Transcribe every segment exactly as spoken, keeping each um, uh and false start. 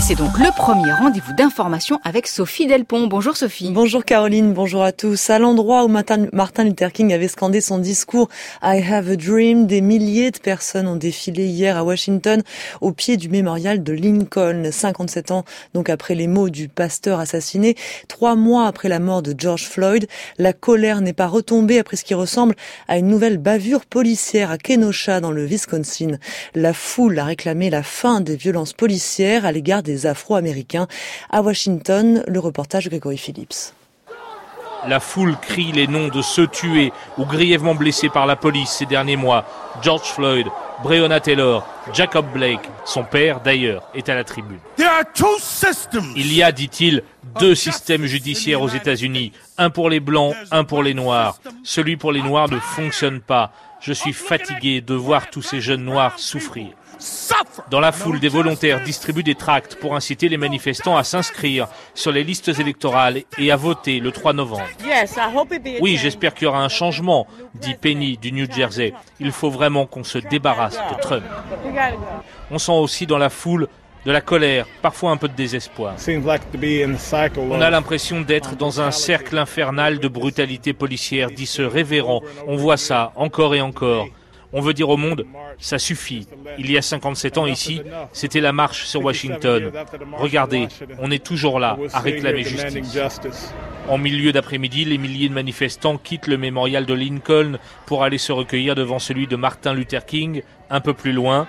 c'est donc le premier rendez-vous d'information avec Sophie Delpont. Bonjour Sophie. Bonjour Caroline, bonjour à tous. À l'endroit où Martin Luther King avait scandé son discours « I have a dream », des milliers de personnes ont défilé hier à Washington au pied du mémorial de Lincoln. cinquante-sept ans donc après les mots du pasteur assassiné, trois mois après la mort de George Floyd, la colère n'est pas retombée après ce qui ressemble à une nouvelle bavure policière à Kenosha dans le Wisconsin. La foule a réclamé la fin des violences policières à l'égard des Afro-Américains. À Washington, le reportage de Gregory Phillips. La foule crie les noms de ceux tués ou grièvement blessés par la police ces derniers mois. George Floyd, Breonna Taylor, Jacob Blake, son père d'ailleurs, est à la tribune. Il y a, dit-il, deux systèmes judiciaires aux États-Unis, un pour les blancs, un pour les noirs. Celui pour les noirs ne fonctionne pas. Je suis fatigué de voir tous ces jeunes noirs souffrir. Dans la foule, des volontaires distribuent des tracts pour inciter les manifestants à s'inscrire sur les listes électorales et à voter le trois novembre. Oui, j'espère qu'il y aura un changement, dit Penny du New Jersey. Il faut vraiment qu'on se débarrasse de Trump. On sent aussi dans la foule de la colère, parfois un peu de désespoir. On a l'impression d'être dans un cercle infernal de brutalité policière, dit ce révérend. On voit ça encore et encore. On veut dire au monde, ça suffit. Il y a cinquante-sept ans ici, c'était la marche sur Washington. Regardez, on est toujours là, à réclamer justice. En milieu d'après-midi, les milliers de manifestants quittent le mémorial de Lincoln pour aller se recueillir devant celui de Martin Luther King, un peu plus loin.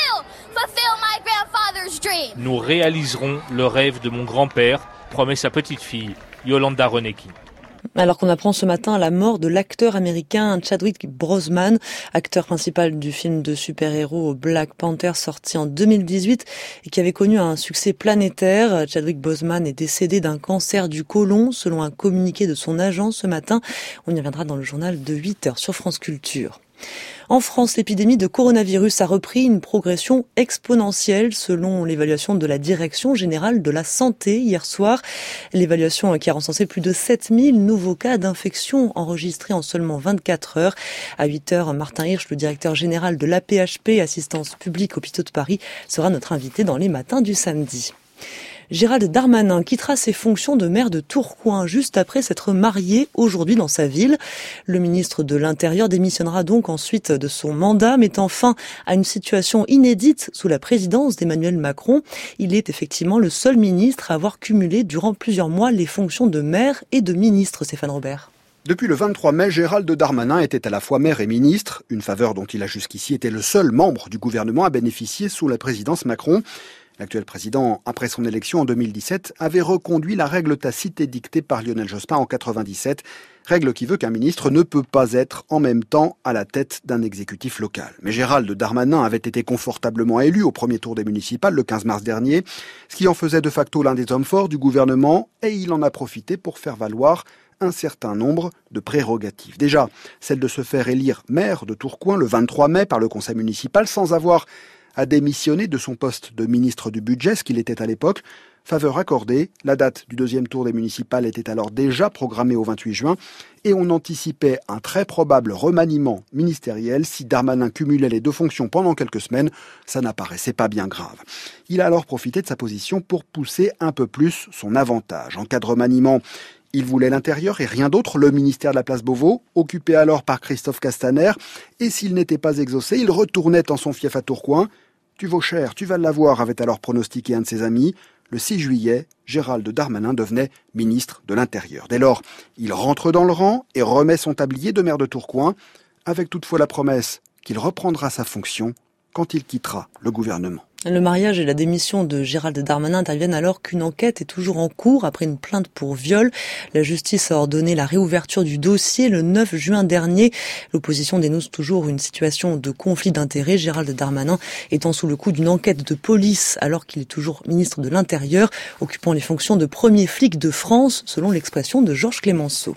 Nous réaliserons le rêve de mon grand-père, promet sa petite-fille, Yolanda Reneki. Alors qu'on apprend ce matin la mort de l'acteur américain Chadwick Boseman, acteur principal du film de super-héros Black Panther sorti en deux mille dix-huit et qui avait connu un succès planétaire. Chadwick Boseman est décédé d'un cancer du côlon selon un communiqué de son agent ce matin. On y reviendra dans le journal de huit heures sur France Culture. En France, l'épidémie de coronavirus a repris une progression exponentielle selon l'évaluation de la Direction générale de la santé hier soir. L'évaluation qui a recensé plus de sept mille nouveaux cas d'infection enregistrés en seulement vingt-quatre heures. À huit heures, Martin Hirsch, le directeur général de l'A P H P, Assistance publique hôpitaux de Paris, sera notre invité dans les matins du samedi. Gérald Darmanin quittera ses fonctions de maire de Tourcoing juste après s'être marié aujourd'hui dans sa ville. Le ministre de l'Intérieur démissionnera donc ensuite de son mandat, mettant fin à une situation inédite sous la présidence d'Emmanuel Macron. Il est effectivement le seul ministre à avoir cumulé durant plusieurs mois les fonctions de maire et de ministre, Stéphane Robert. Depuis le vingt-trois mai, Gérald Darmanin était à la fois maire et ministre, une faveur dont il a jusqu'ici été le seul membre du gouvernement à bénéficier sous la présidence Macron. L'actuel président, après son élection en deux mille dix-sept, avait reconduit la règle tacite édictée par Lionel Jospin en quatre-vingt-dix-sept, règle qui veut qu'un ministre ne peut pas être en même temps à la tête d'un exécutif local. Mais Gérald Darmanin avait été confortablement élu au premier tour des municipales le quinze mars dernier, ce qui en faisait de facto l'un des hommes forts du gouvernement, et il en a profité pour faire valoir un certain nombre de prérogatives. Déjà, celle de se faire élire maire de Tourcoing le vingt-trois mai par le conseil municipal sans avoir à démissionner de son poste de ministre du budget, ce qu'il était à l'époque. Faveur accordée, la date du deuxième tour des municipales était alors déjà programmée au vingt-huit juin et on anticipait un très probable remaniement ministériel si Darmanin cumulait les deux fonctions pendant quelques semaines. Ça n'apparaissait pas bien grave. Il a alors profité de sa position pour pousser un peu plus son avantage. En cas de remaniement, il voulait l'intérieur et rien d'autre, le ministère de la Place Beauvau, occupé alors par Christophe Castaner, et s'il n'était pas exaucé, il retournait en son fief à Tourcoing. « Tu vaux cher, tu vas l'avoir », avait alors pronostiqué un de ses amis. Le six juillet, Gérald Darmanin devenait ministre de l'Intérieur. Dès lors, il rentre dans le rang et remet son tablier de maire de Tourcoing, avec toutefois la promesse qu'il reprendra sa fonction quand il quittera le gouvernement. Le mariage et la démission de Gérald Darmanin interviennent alors qu'une enquête est toujours en cours après une plainte pour viol. La justice a ordonné la réouverture du dossier le neuf juin dernier. L'opposition dénonce toujours une situation de conflit d'intérêts, Gérald Darmanin étant sous le coup d'une enquête de police alors qu'il est toujours ministre de l'Intérieur, occupant les fonctions de premier flic de France, selon l'expression de Georges Clemenceau.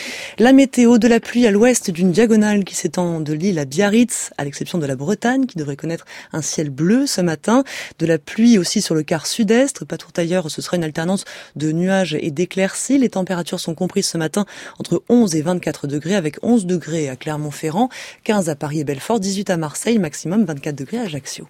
La météo, de la pluie à l'ouest d'une diagonale qui s'étend de l'île à Biarritz, à l'exception de la Bretagne qui devrait connaître un ciel bleu ce matin. De la pluie aussi sur le quart sud-est. Partout ailleurs, ce sera une alternance de nuages et d'éclaircies. Les températures sont comprises ce matin entre onze et vingt-quatre degrés, avec onze degrés à Clermont-Ferrand, quinze à Paris et Belfort, dix-huit à Marseille, maximum vingt-quatre degrés à Ajaccio.